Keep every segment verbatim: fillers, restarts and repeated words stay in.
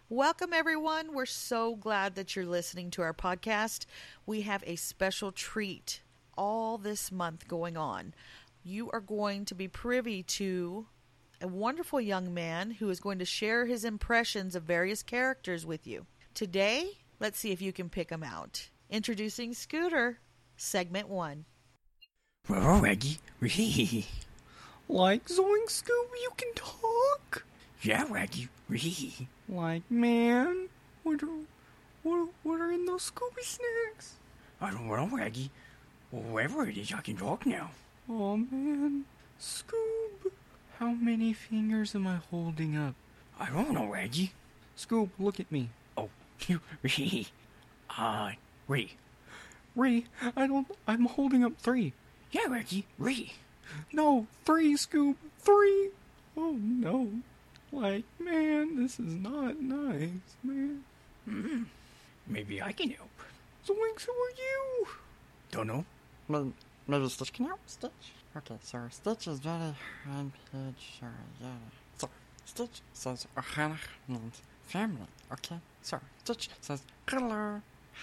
Welcome, everyone. We're so glad that you're listening to our podcast. We have a special treat all this month going on. You are going to be privy to a wonderful young man who is going to share his impressions of various characters with you. Today, let's see if you can pick them out. Introducing Scooter, segment one. Well, Reggie. Like Zoink Scoob, you can talk? Yeah, Reggie. Like, man, what are, what, what are in those Scooby snacks? I don't know, Reggie. Whoever it is, I can talk now. Oh, man. Scoob, how many fingers am I holding up? I don't know, Reggie. Scoob, look at me. Oh, you, uh, Ree. Ree, I don't, I'm holding up three. Yeah, Reggie, Ree. No, three, Scoob, three. Oh, no. Like, man, this is not nice, man. Mm-hmm. Maybe I can help. Zoinks, who are you? Don't know. Maybe, maybe Stitch can help? Stitch? Okay, so Stitch is very high-pitched, sorry, yeah. So, Stitch says, Ohana means family, okay? So, Stitch says, hello,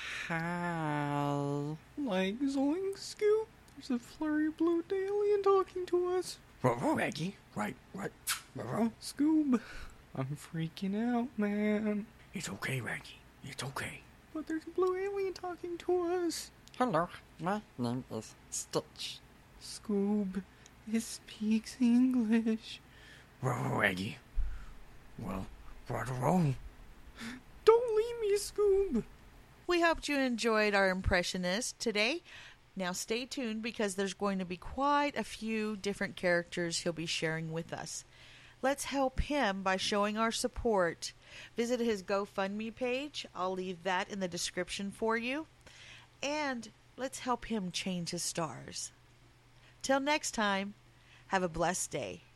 hi. Like, Zoink, Scoop, there's a flurry blue alien talking to us. Whoa, Reggie. Right, right. Whoa. Scoob, I'm freaking out, man. It's okay, Reggie. It's okay. But there's a blue alien talking to us. Hello, my name is Stitch. Scoob, it speaks English. Whoa, Reggie. Well, right along. Don't leave me, Scoob. We hoped you enjoyed our impressionist today. Now stay tuned because there's going to be quite a few different characters he'll be sharing with us. Let's help him by showing our support. Visit his GoFundMe page. I'll leave that in the description for you. And let's help him change his stars. Till next time, have a blessed day.